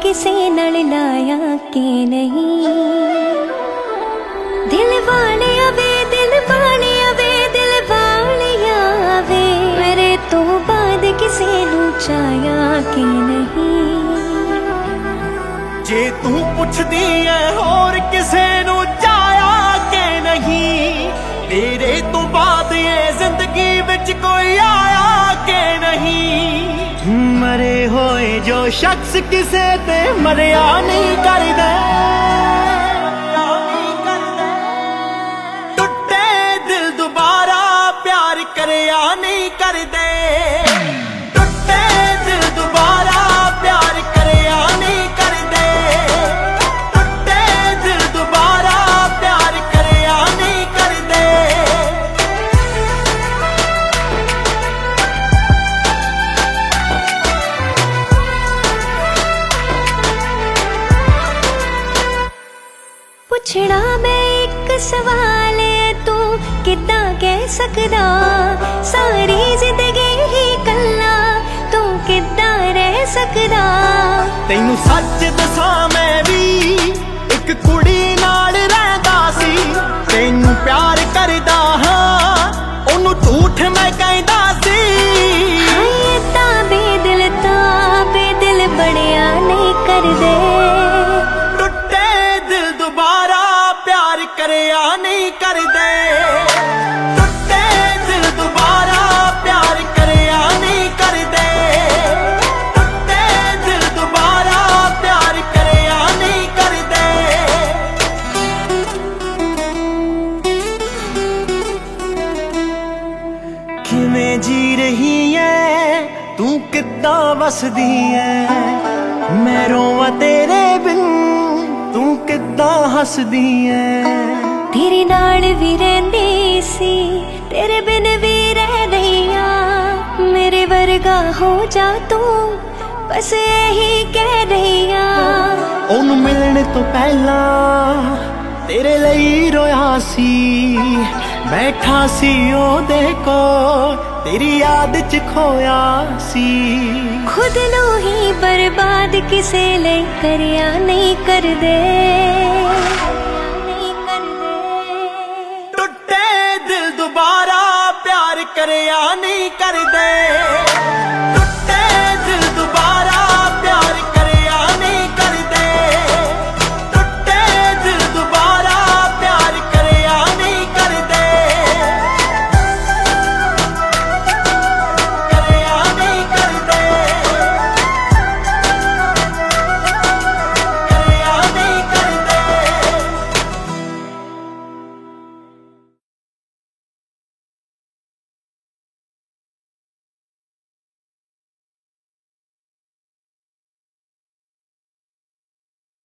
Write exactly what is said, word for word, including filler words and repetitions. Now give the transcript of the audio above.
किसे नाल लाया के नहीं। दिल वाले वे दिल वाले वे दिल वाले वे मेरे तो बाद किसे नू चाया के नहीं। जे तू पुछदी है होर किसे नू चाया के नहीं, तेरे तो बाद ये जिंदगी विच कोई आया के नहीं। मरे होए जो शख्स किसे ते मरिया नहीं करदे, टुटे दिल दोबारा प्यार करया नहीं करदे। टुटे दिल दोबारा प्यार करया नहीं करदे, टुटे दिल दोबारा प्यार करया नहीं करदे। पुछना मैं एक सवाल तू किद्दां कह सकदा, सारी जिंदगी ही कल्ला तू किद्दां रह सकदा। तैनू सच दसां मैं भी एक कुड़ी नाल रहंदा सी, तैनू प्यार करदा हां ओनू झूठ मैं कहंदा सी। हाय तां बेदिल तां बेदिल बड़िया नहीं करदे, टुटे दिल दोबारा प्यार करया नहीं करदे। टुटे दिल दोबारा प्यार करया नहीं करदे, टुटे दिल दोबारा प्यार करया नहीं करदे। किवें जी रही है तू किद्दां वसदी है, मैं रोवां तेरे बिन तू किद्दां हसदी है। तेरे नाल भी रहंदी सी तेरे बिन भी रह रही आ, मेरे वर्गा हो जा तू बस यही कह रही आ। ओनू मिलने तो पहला तेरे लिए रोया सी, बैठा सी ओदे को तेरी याद च खोया सी। खुद नू ही बर्बाद किसे ले करया नहीं करदे। टुटे दिल दोबारा प्यार करया नहीं करदे।